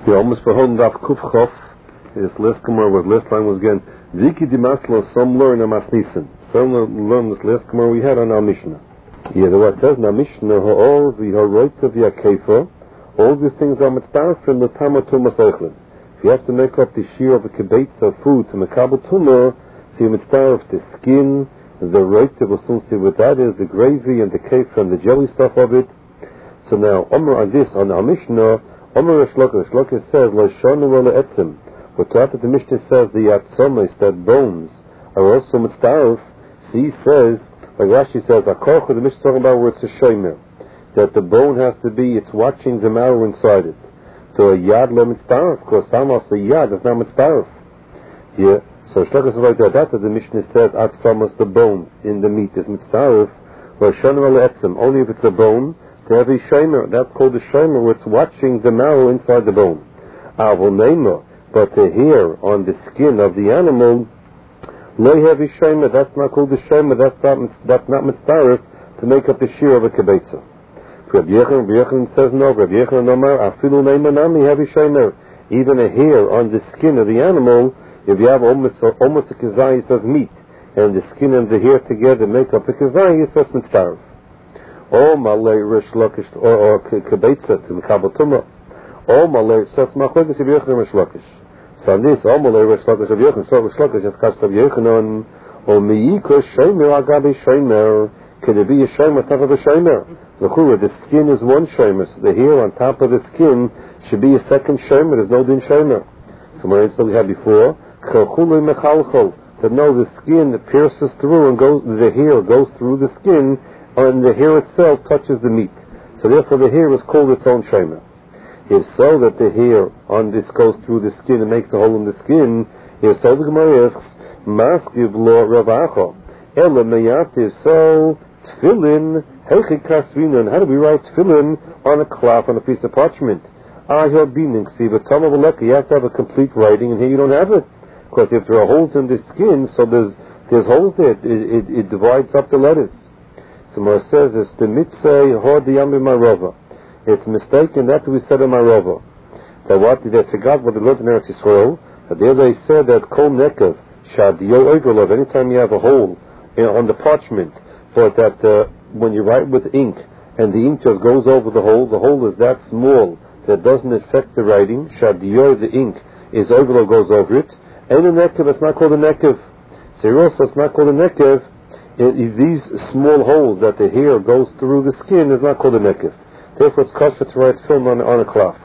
We almost behold Daf Kuf Chof. His last Gemara was last line was again Viki Dimaslo. Some learn a Masnissen. Some learn this last Gemara we had on our Mishnah. Yeah, the what says in our Mishnah all the Horoit of Yakefa. All these things are mitzvah from the Tamatu Masechlin. If you have to make up the shear of a kibbutz of food to Mekabel Tumah, so you mitzvah of the skin, the roit that will soon see what that is, the gravy and the kefa and the jelly stuff of it. So now, Omer on this, on our Mishnah, Omer Shlokas says, Lo shonu v'lo etzim. But after the Mishnah says the yatzomis, that bones, are also mitzvah, so he says, like Rashi says, Akorchu, the Mishnah is talking about where it's a shomer, that the bone has to be, it's watching the marrow inside it. So a yad le mitzvah, of course, some of the yad is not mitzvah. Yeah, so Shlokas is like that, after the Mishnah says, Atzomos, the bones in the meat is mitzvah, Lo shonu v'lo etzim, only if it's a bone, to have a shomer, that's called a shomer, where it's watching the marrow inside the bone. Avol neima, but the hair on the skin of the animal, lo have a shomer, that's not called a shomer, that's not mitzvah to make up the shear of a kibbutz. Rabbi Yechon says no. Rabbi Yechon Omar afilu neima nami have a shomer. Even a hair on the skin of the animal, if you have almost a kazayis of meat, and the skin and the hair together make up a kazayis, that's mitzvah. Or malay rish lakish or kibbutz to Mekabel Tumah. Or malay says machlokes Rabbi Yechon rish lakish. So on this, or malay rish lakish Rabbi Yechon, so rish lakish is kash Rabbi Yechonon, or miyiko shomer agabe shomer. Could it be a shomer on top of a shomer? The skin is one shomer, so the hair on top of the skin should be a second shomer. There's no din shomer. So what we had before, chalchulu mechalchol, that no, the skin pierces through and the hair goes through the skin, and the hair itself touches the meat. So therefore the hair is called its own shomer. If so, that the hair on this goes through the skin and makes a hole in the skin, if so, the Gemara asks, maskiv lo ravacho, ela meyativ, so tefillin, heichi kasvinon, how do we write tefillin on a cloth, on a piece of parchment? Ahir bining, see, but Tom of you have to have a complete writing, and here you don't have it. Because if there are holes in the skin, so there's holes there, it divides up the letters. So Mar says it's the mitzvah hod yamim marova. It's mistaken that we said in marova. That what they forgot what they learned in Eretz Yisrael. That there they said that kol nekev shadiyo oigrolov. Anytime you have a hole on the parchment, but that when you write with ink and the ink just goes over the hole is that small that doesn't affect the writing. Shadiyo, the ink is oigrolov, goes over it. And a nekev, it's not called a nekev. So also it's not called a nekev. These small holes that the hair goes through the skin is not called a nekev. Therefore, it's kosher to write film on a cloth.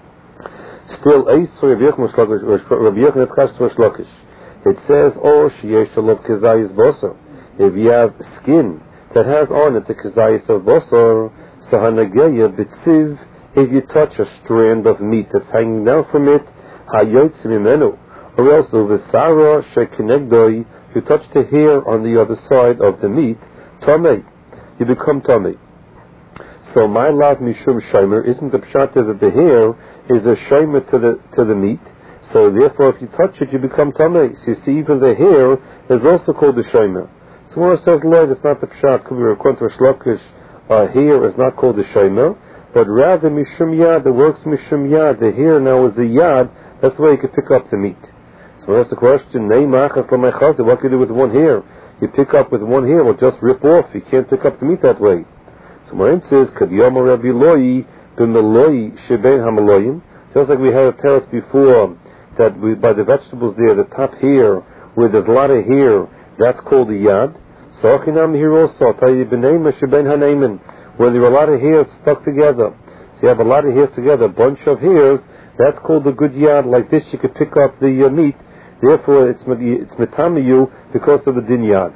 Still, Rabbi Yechon is kosher shlokish. It says, "Oh, sheyesh shalom kazayis bosor." If you have skin that has on it the kazayis of bosor, sahanageya b'tziv. If you touch a strand of meat that's hanging down from it, hayotz mimenu, or else uvesara shekinegdoi. You touch the hair on the other side of the meat, tamei, you become tamei. So my lav mishum shomer isn't the pshat that the hair is a shomer to the meat. So therefore, if you touch it, you become tamei. So you see, even the hair is also called a shomer. So when it says Lord, it's not the pshat. Could be according to a shlokish, hair is not called a shomer, but rather mishum yad. The works mishum yad. The hair now is the yad. That's the way you can pick up the meat. So that's the question, what can you do with one hair? You pick up with one hair, well, just rip off. You can't pick up the meat that way. So my answer says, just like we had a terrace before, that by the vegetables there, the top hair, where there's a lot of hair, that's called a yad. So Achinam here also, where there are a lot of hairs stuck together. So you have a lot of hairs together, a bunch of hairs, that's called a good yad. Like this, you could pick up the meat. Therefore, it's metamiyu because of the din yad.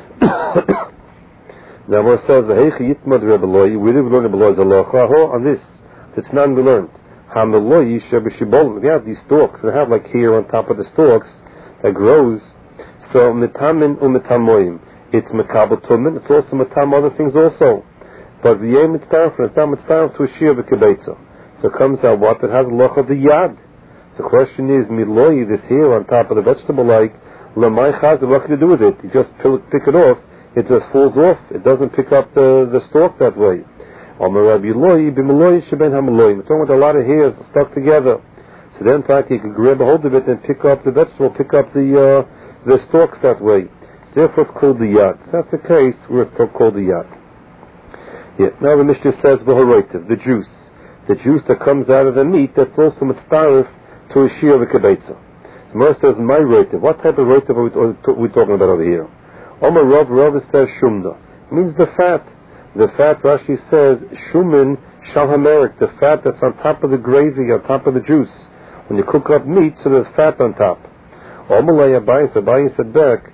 Now, where it says the heichi yitmad rebeloi, we didn't learn rebeloi zalocha. On this, it's not we learned. Hameloi shebeshibol. We have these stalks that have like hair on top of the stalks that grows. So metamin umetamoim. It's mekabel tumen. It's also metam other things also. But the yem it's down for it's not down to a shir v'kebetza. So it comes out what that has a loch of the yad. So the question is, miloi, this hair on top of the vegetable, like, lemay chaz, what can you do with it? You just pick it off, it just falls off. It doesn't pick up the stalk that way. We're talking about a lot of hairs stuck together. So then, in fact, you can grab a hold of it and pick up the vegetable, pick up the stalks that way. So therefore, it's called the yad. So that's the case where it's called the yad. Yeah. Now the Mishnah says the juice that comes out of the meat, that's also mitzdarif to a shir of a kibetza. The Gemara says, my roitiv. What type of roitiv are we talking about over here? Omar Rav says shumda. It means the fat. The fat, Rashi says, shumin shalhamerik, the fat that's on top of the gravy, on top of the juice. When you cook up meat, so there's fat on top. Omalei Abaye said back,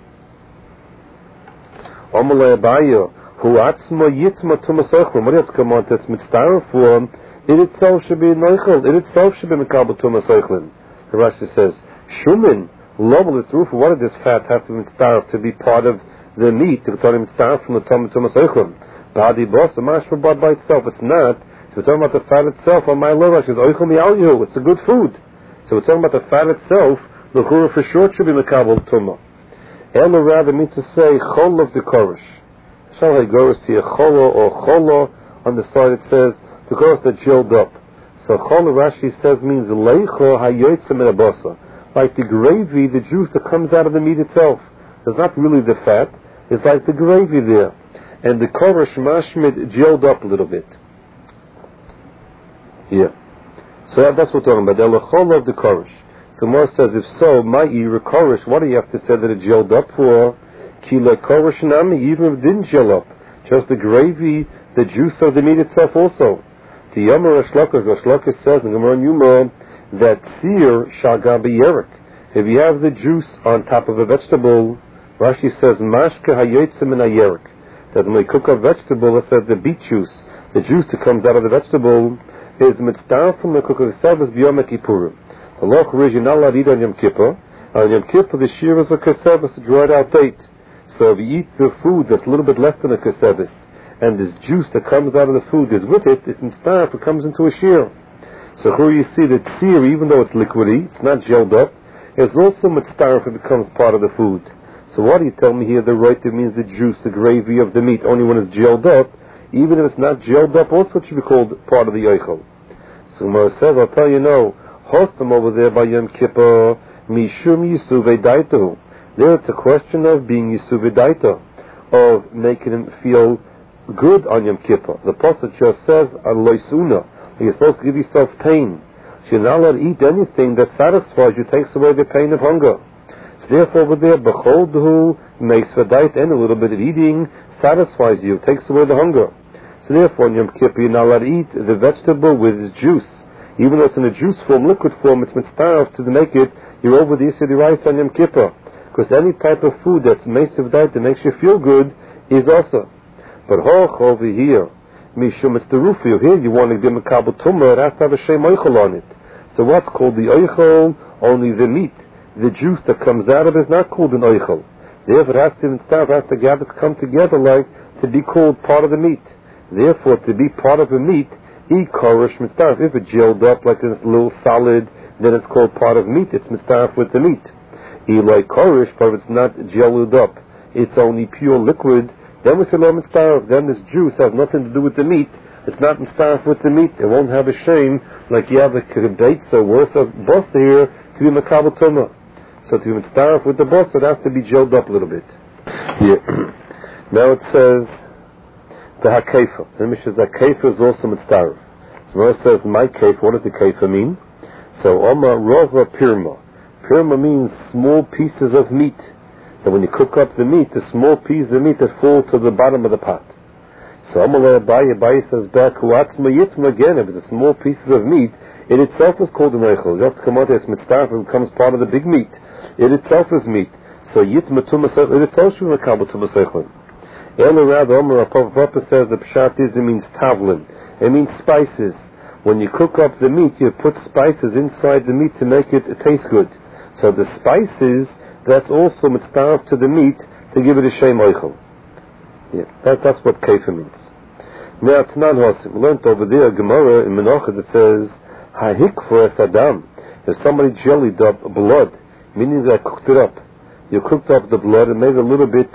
Omalei Abaye, who atzma yitzma tumasochlum. What do you have to come on to? It's mitzdarif for it itself should be noichel. It itself should be mekabel tumasochlum. The Rashi says, shumin, lobel its roof. What does this fat have to be mitzdarif to be part of the meat? To tell him mitzdarif from the tumasochlum. Badi boss, a mashma by itself. It's not. So we're talking about the fat itself. On my level, it's oichel mi'alyu. It's a good food. So we're talking about the fat itself. The chura for sure should be mekabel tumah. Ela rather means to say chol of the korish. Shall I go see a cholo or cholo on the side? It says the korish that gelled up. So cholo Rashi says means leicho hayotzem minabasa, like the gravy, the juice that comes out of the meat itself. It's not really the fat. It's like the gravy there, and the korish mashmid gelled up a little bit. Yeah. So that's what we're talking about. The cholo of the korish. So Mor says, if so, ma'i rekorish, what do you have to say that it gelled up for? Ki lekorish nami, even if it didn't gel up. Just the gravy, the juice of the meat itself also. The Yomer Ashlokas says in Gemara Yuma that seer shagabi yerik. If you have the juice on top of a vegetable, Rashi says, mashke hayotzim min hayerik. That when we cook a vegetable, it says the beet juice, the juice that comes out of the vegetable, is mitzvah from the cook of service b'yom kippurim. The law is you're not allowed to eat on Yom Kippur. On Yom Kippur, the shear is a kesevis, a dried out date. So if you eat the food that's a little bit less than a kesevis, and this juice that comes out of the food is with it, it's mitzvah, it comes into a shear. So here you see that sear, even though it's liquidy, it's not gelled up, it's also mitzvah if it becomes part of the food. So what do you tell me here? The roitiv means the juice, the gravy of the meat, only when it's gelled up. Even if it's not gelled up, also it should be called part of the yochel. So Gemara says, I'll tell you no. Hostam over there by Yom Kippur, mishum yisuvedaito. There it's a question of being yisuvedaito, of making him feel good on Yom Kippur. The Pasuk just says, Aloisuna, you're supposed to give yourself pain. So you're not allowed to eat anything that satisfies you, takes away the pain of hunger. So therefore over there, b'cholduhu makes vedait, and a little bit of eating satisfies you, takes away the hunger. So therefore on Yom Kippur, you're not allowed to eat the vegetable with its juice. Even though it's in a juice form, liquid form, it's mitzvah to make it, you're over the Yisri rice on Yom Kippur. Because any type of food that's made of diet that makes you feel good is also. But hoch over here, mishum, it's the rufi. Here you want to give a kabel tumah, it has to have a shem oichel on it. So what's called the oichel? Only the meat. The juice that comes out of it is not called an oichel. Therefore it has to come together like to be called part of the meat. Therefore, to be part of the meat, korish mitzdarf. If it gelled up like this little solid, then it's called part of meat. It's mitzdarf with the meat. Like korish, but if it's not gelled up, it's only pure liquid. Then we say lo mitzdarf. Then this juice has nothing to do with the meat. It's not mitzdarf with the meat. It won't have a shame like you have a kibetza worth of boss here to be makabel tumah. So to be mitzdarf with the boss, it has to be gelled up a little bit. Yeah. Now it says the hakefa. The Mishnah says that kefa is also mitzdarf. So it says my kefa. What does the kefa mean? So Oma Rova Pirma. Pirma means small pieces of meat. And when you cook up the meat, the small pieces of meat that fall to the bottom of the pot. So Amalei Abaye says back, Huatzma Yitzma, again, if it's a small pieces of meat, it itself is called an eichel. You have to come out there, it's mitzvah, it becomes part of the big meat. It itself is meat. So Yitzma Tumasechel, it itself should be Makabel Tumasechel. Elorad Omer Papa says the pshat is, it means tavlin. It means spices. When you cook up the meat, you put spices inside the meat to make it taste good. So the spices, that's also mitzvah to the meat to give it a shem oichel. Yeah, that's what kefa means. Now, Tanan Hosim, we learned over there, Gemara in Menachah that says, Hahik for es Adam. If somebody jellied up blood, meaning that cooked it up. You cooked up the blood and made it a little bit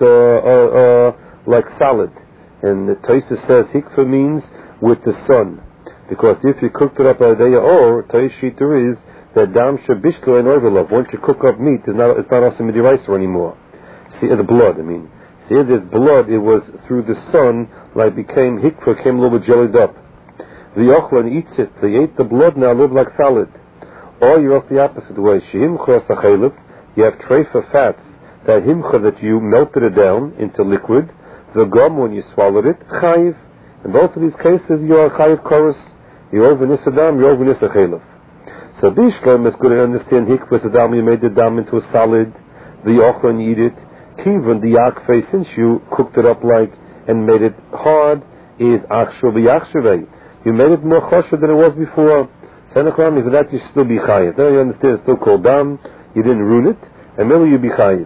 like salad. And the Taisa says hikfa means with the sun. Because if you cooked it up by day or Taishiter is that dam shabishlo and overlove. Once you cook up meat, it's not also midiraisa anymore. See, the blood, I mean. See, this blood, it was through the sun, like became hikva, came a little bit jellied up. The ochlan eats it. They ate the blood now, live like salad. Or you're off the opposite way. Shehimcha sachelev, you have treifa fats, that himcha that you melted it down into liquid, the gum when you swallowed it, chayiv. In both of these cases, you are chayiv chorus. You're over nisadam, you're over nisachelev. So Bishlam is going to understand hikva sadam, you made the dam into a salad, the ochlan you eat it. Kivan the yakfe, since you cooked it up like and made it hard, is achshuv v'yachshuvei. You made it more choshev than it was before. Senachlam, for that you still be chayiv. Then you understand it's still called dam. You didn't ruin it, and maybe you be chayiv.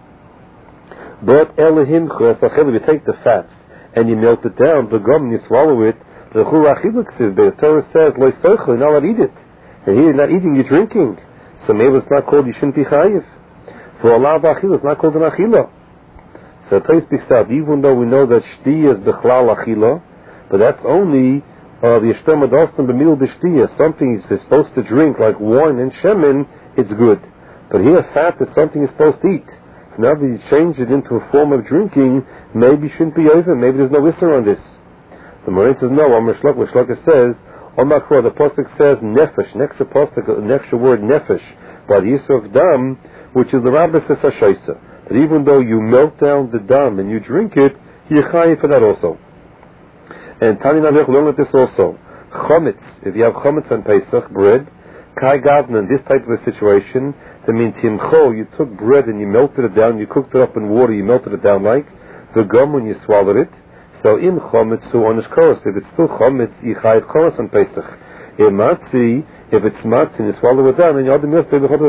But elahim chosachel, you take the fats and you melt it down, the gum, and you swallow it. The Torah says, "Lo soichel, you're not allowed to eat it." And here you're not eating, you're drinking. So maybe it's not called. You shouldn't be chayiv. For Allah b'achila, it's not called an achila. So Tais speaks out, even though we know that shti is b'chlal achila, but that's only the yishtem adostam b'mil b'shtiya, something he's supposed to drink like wine and shemen, it's good. But here fat is something he's supposed to eat. So now that you change it into a form of drinking, maybe you shouldn't be over, maybe there's no isser on this. The Moraine says no, Amr Shlaka says, Omakra, the Pasuk says nefesh, an extra word nefesh, by the Yisra of dam, which is the Rabbis Hashaisa. That even though you melt down the dam and you drink it, you're chayiv for that also. And Tani Navech learned this also. Chometz, if you have chometz on Pesach, bread, kai gavna, in this type of a situation, that means timcho, you took bread and you melted it down, you cooked it up in water, you melted it down like, the gum when you swallowed it, so in chometz, so on his chorus, if it's still chometz, you chayiv chorus on Pesach. In matzi, if it's matzah and you swallow it down, and you're not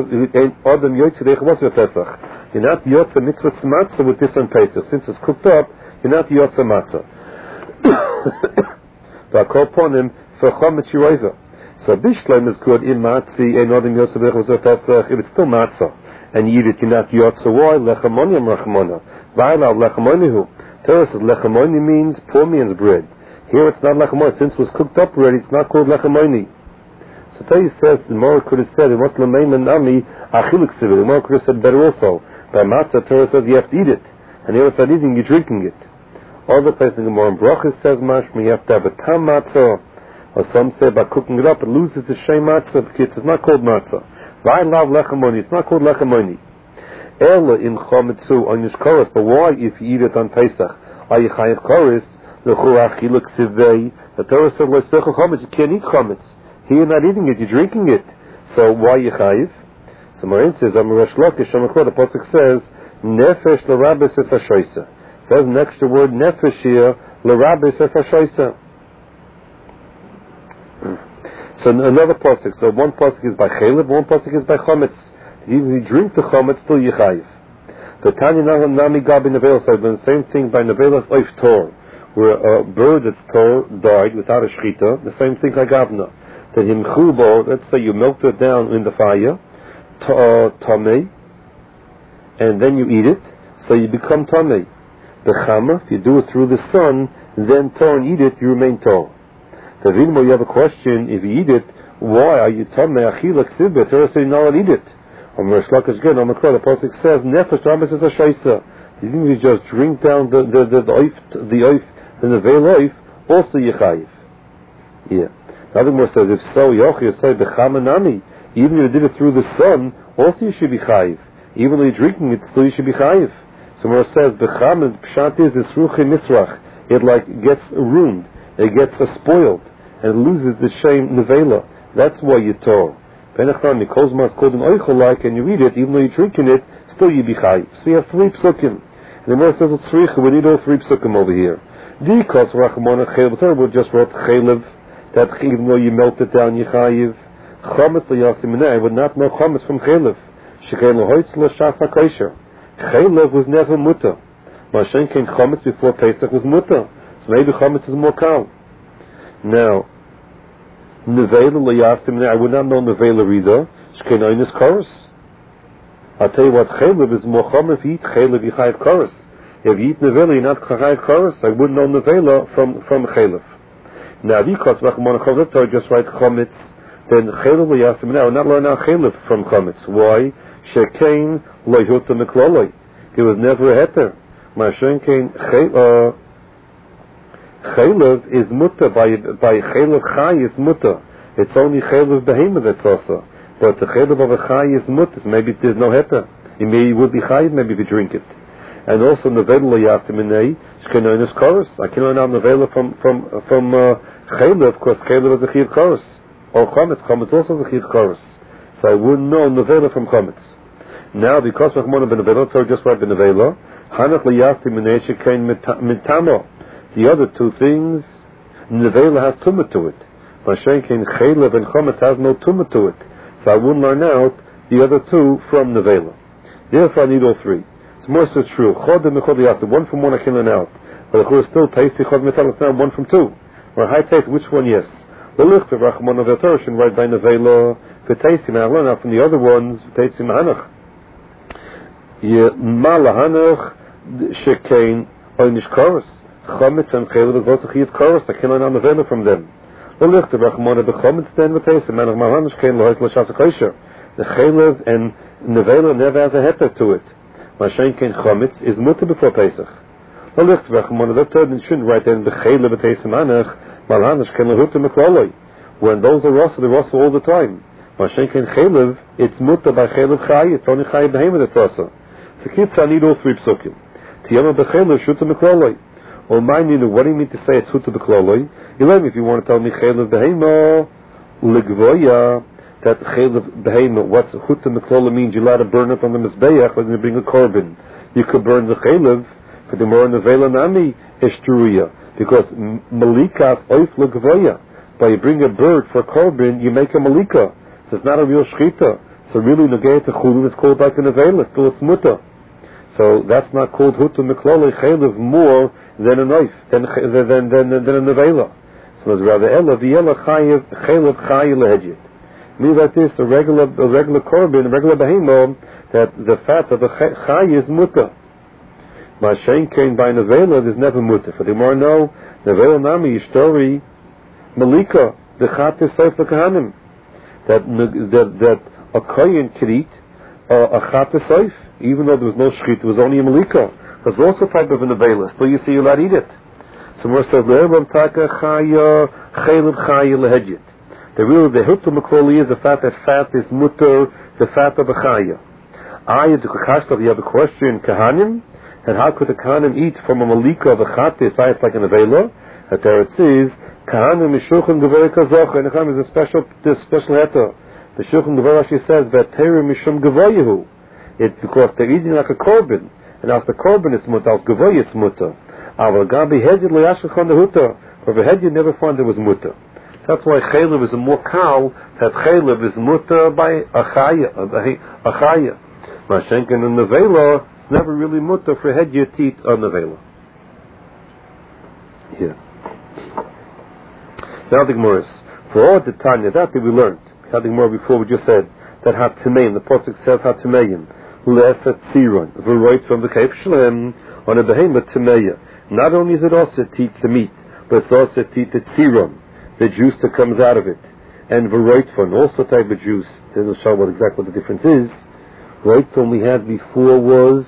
yotza mitzvah matzah with this on Pesach. Since it's cooked up, you're not yotza matzah. For chometz yiroiva. So bishleim is good in matzi and adam yotza b'echos Pesach. If it's still matzah and you eat it, you're not yotza. Why? Lechamonium rachmona. V'ayla lechamonihu. Torah says lechamoni means poor man's bread. Here it's not lechamoni. Since it was cooked up already, it's not called lechamoni. So Torah says, the Gemara could have said, it was l'meim and nami achilik sivir. The Gemara could have said better also. By matzah, Torah says you have to eat it. And here it's not eating, you're drinking it. Other places in the Gemara in Brachas says, mashma, you have to have a tam matzah. Or some say by cooking it up, it loses the shem matzah, because it's not called matzah. V'ayin lav lechamoni, it's not called lechamoni. Ela in chometzu on yishkoros, but why if you eat it on Pesach? Are you chayiv koros? L'chu achilik sivir. The Torah says, l'sechu chometz, you can't eat chometz. Here you're not eating it, you're drinking it. So why you chayiv? So Moraine says, Amar Shlokish, the Pasuk says, Nefesh l'rabbis es hashoisa. Says an extra word, Nefesh here, l'rabbis es hashoisa. So another Pasuk, so one Pasuk is by chelev, one Pasuk is by chometz. Even if you drink the chometz, still you chayiv. The Tanya Nami Gabi Nevelah said the same thing by Nevelas Oif Tor, where a bird that's tor died without a shchita, the same thing like Gavna. That himchubo, let's say you melt it down in the fire, tamei, and then you eat it, so you become tamei. The chama, if you do it through the sun, then tor and eat it, you remain tor. The Vilmo, you have a question, if you eat it, why are you tamei achilak sibet? Torah says no one eat it. On Rishlakash again, on the Pasuk says, nefesh rabbis is a shaisa. You think you just drink down the oif, the nevel oif, also yichayiv. Yeah. Another more says, if so, Yochi say bechamanami. Even if you did it through the sun, also you should be chayiv. Even though you're drinking it, still you should be chayiv. So more says bechaman pshat is ruchi misrach. It like gets ruined, it gets spoiled, and loses the shame nevela. That's why you tore. Benachnan mikozmas called an oichel like, and you eat it, even though you're drinking it, still you be chayiv. So you have 3 psukim. And the more says it's tzricha. We need all 3 psukim over here. Because rachmona chelev, we just wrote chelev. That even though you melt it down, you chayiv. Chometz l'yasim I would not know chometz from chelev. Shekei l'hoitz l'shas ha'kosher. Chelev was never mutter. Mashen came chometz before Pesach was mutter. So maybe chometz is more kal. Now, nevela l'yasim I would not know nevela either. Shekei noinus chorus. I'll tell you what, chelev is more chometz. If you eat chelev, you chayiv chorus. If you eat nevela, you're not chayiv chorus. I wouldn't know nevela from chelev. Now, because Rachmana Chavliptar just write chometz then chaylev liyasim now, not learn out chaylev from chametz. Why? Shekain loyhuta mikloloi. It was never a heter. Mashenkein chaylev is muta by chaylev chay is muta. It's only chaylev behema that's also. But the chaylev of a chay is muta. Maybe there's no heter. It would be chay maybe if you drink it. And also nevela liyasim inei shkenoinus chorus. I can learn out nevela from chaylev. Of course, chaylev is a chiv chorus. Or chametz also is a chiv chorus. So I wouldn't know nevela from chametz. Now, because Rachmana ben Nevela, so just write ben Nevela, Hanach liyasim inei shekain mitamo. The other two things, nevela has tumah to it. Mashenkein chaylev and chametz has no tumah to it. So I wouldn't learn out the other two from nevela. Therefore, I need all three. So more so true. Chod and chod liyasim. One from one I can learn out. But of course, still tasty chod metal. It's now one from two. Or high taste. Which one? Yes. The licht of Rachmana v'Torah right by nevela v'tasty. Now I learn out from the other ones v'tasty mahanach. Malahanach shekain oynish chorus. Chametz and chaylev is also chiv chorus. I can learn out nevela from them. The licht of Rachmana b'chametz then v'tasty. Manach malahanach shekain lohes l'shas kosher. The chaylev and nevela never has a heter to it. Mashenkein chametz is mutter before Pesach. The licht of Rachmana the third and shouldn't write then the chaylev v'tasty manach malahanach shekain lohuta mekloloi. When those are rasa, they're rasa all the time. Mashenkein chaylev, it's mutter by chaylev chay. It's only chay behema that's rasa. So kids, I need all three psukim. Tiyama b'chaylev shuta mekloloi. Or what do you mean to say it's huta mekloloi? If you want to tell me chaylev behema ligvoya, that chaylev behema, what's huta mekloloi means? You're allowed to burn it on the mizbeach when you bring a korban. You could burn the chaylev for the more nevela nami ishturuya, because malikas oif ligvoya. By you bring a bird for a korban, you make a malika. So it's not a real shchita. So really, negayat chulun is called like a nevela, still it's muta. So that's not called huta meklolei chaylev more than a knife, than a nevela. So it's rather ela v'ela chaylev chay lehedjit. Means like this: a regular korban, a regular behemo, that the fat of the chay is muta. Mashenkein by nevela there's never muta. For the more no nevela nami yishtori malika the chat is saif l'kahanim. That a kohen could eat a chat saif, even though there was no shchit, it was only a malika. There's also a type of a nevela. Still, you see, you're allowed to eat it. So more says le'elam taka chaya chaylev chaya lehedjit. The huta mekloli is the fact that fat is mutter, the fat of a chaya. You have a question, kahanim, and how could the kahanim eat from a malika of a chat? It's like a nevela. That there it says kahanim mishulchan gevei kazocha, and the kahanim is a special heter. The Shulchan Aruch actually says that Torah mishum gavoyehu. It's because they're eating like a korban, and as the korban is mutter, as gavoy it's mutter. Aval gabi hedjid loyashachon dehuta. For the hedjid never found there was mutter. That's why chaylev is a more kal. That chaylev is mutter by a chaya. Mashenken and nevela, it's never really mutter for hedjid to eat a nevela. Here. Now the Gemara. For all the Tanya that we learned. Had more before we just said that hatimeim. The pasuk says hatimeim le'esat tziron v'roit from the kaif shalem on a behemoth timeya. Not only is it also to eat the meat, but it's also to eat the tziron, the juice that comes out of it, and v'roit from also type of juice. Then we'll show what exactly what the difference is. Roit from we had before was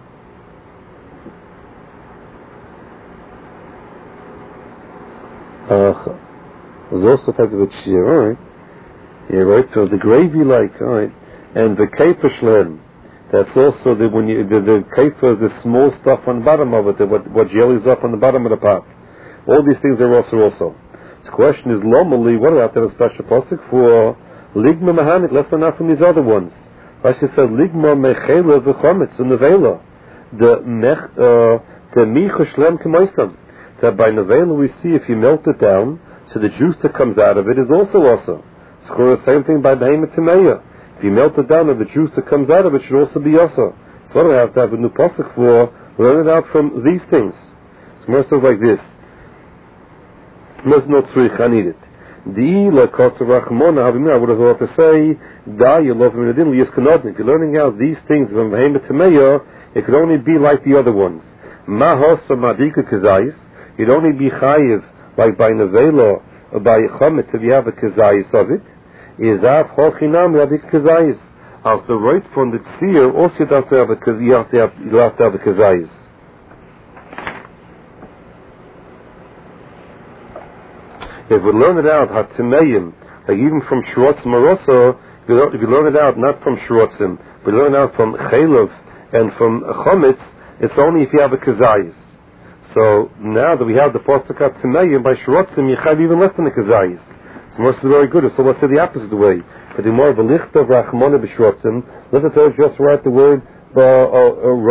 also type of a cheer, alright. Yeah, right. So the gravy, like, all right, and the keifer shlem. That's also the keifer is the small stuff on the bottom of it, what jellies up on the bottom of the pot. All these things are also. The question is, lomali, what about that a special pasuk for ligma mahanit? Less than enough from these other ones. Rashi said ligma mechela v'chometz unevela. The micha shlem k'moisam. That by nevela we see if you melt it down, so the juice that comes out of it is also. Score the same thing by behemoth timeya. If you melt it down, and the juice that comes out of it should also be yasa. So what do I have to have a new pasuk for? Learn it out from these things. So more says like this. Must not tzrich, I need it. I would have thought to say, if you're learning out these things from behemoth timeya, it could only be like the other ones. You'd only be chayiv like by nevela, by chametz if you have a kezayis of it, is af hochinam yadik kazayis. As the right from the tzir, also you have to have a kazayis. If we learn it out, hatimeim, like even from Shrotzim Marosa, if you learn it out not from Shrotzim, but learn it out from Chaylev and from Chometz, it's only if you have a kazayis. So now that we have the pasuk hatimeim by Shrotzim, you have even less than a kazayis. So Moshe is very good. So let's say the opposite way. But the more v'lichtav rachmona b'shrotzim, let's just write the word